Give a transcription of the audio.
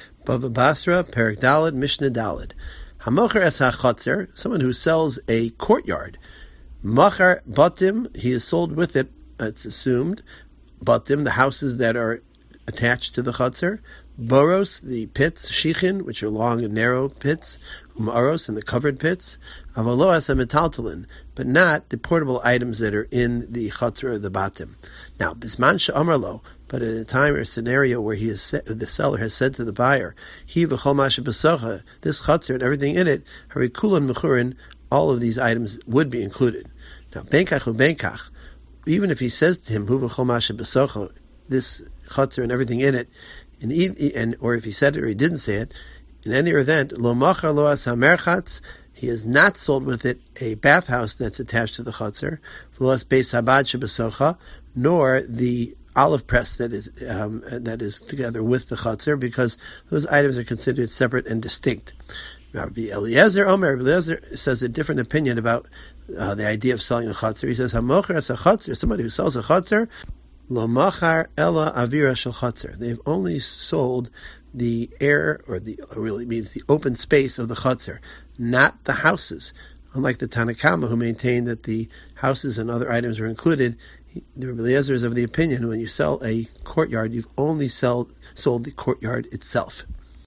Bava Basra, Perek Daled, Mishnah Daled. Hamocher es hachotzer, someone who sells a courtyard. Machar batim, he is sold with it, it's assumed. Batim, the houses that are attached to the chotzer. Boros, the pits, shichin, which are long and narrow pits. Umaros, and the covered pits. Avalo as a metaltalin, but not the portable items that are in the chotzer or the batim. Now, bisman she'amarlo, but at a time or scenario where the seller has said to the buyer, "He v'chol mashe b'socha," this chotzer and everything in it, harikulan mechurin, all of these items would be included. Now, benkach ubenkach, even if he says to him, "Hu v'chol mashe b'socha," this chotzer and everything in it, or if he said it or he didn't say it, in any event, lo machar lo as hamerchatz, he is not sold with it a bathhouse that's attached to the chotzer, lo as beis habad shebesocha, nor the olive press that is together with the chotzer, because those items are considered separate and distinct. Rabbi Eliezer says a different opinion about the idea of selling a chotzer. He says, hamocher as a chotzer, somebody who sells a chotzer, lo machar ella avira shel chotzer. They've only sold the air, really means the open space of the chotzer, not the houses. Unlike the Tanakama, who maintain that the houses and other items are included, the Rabbi Eliezer is of the opinion when you sell a courtyard, you've only sold the courtyard itself.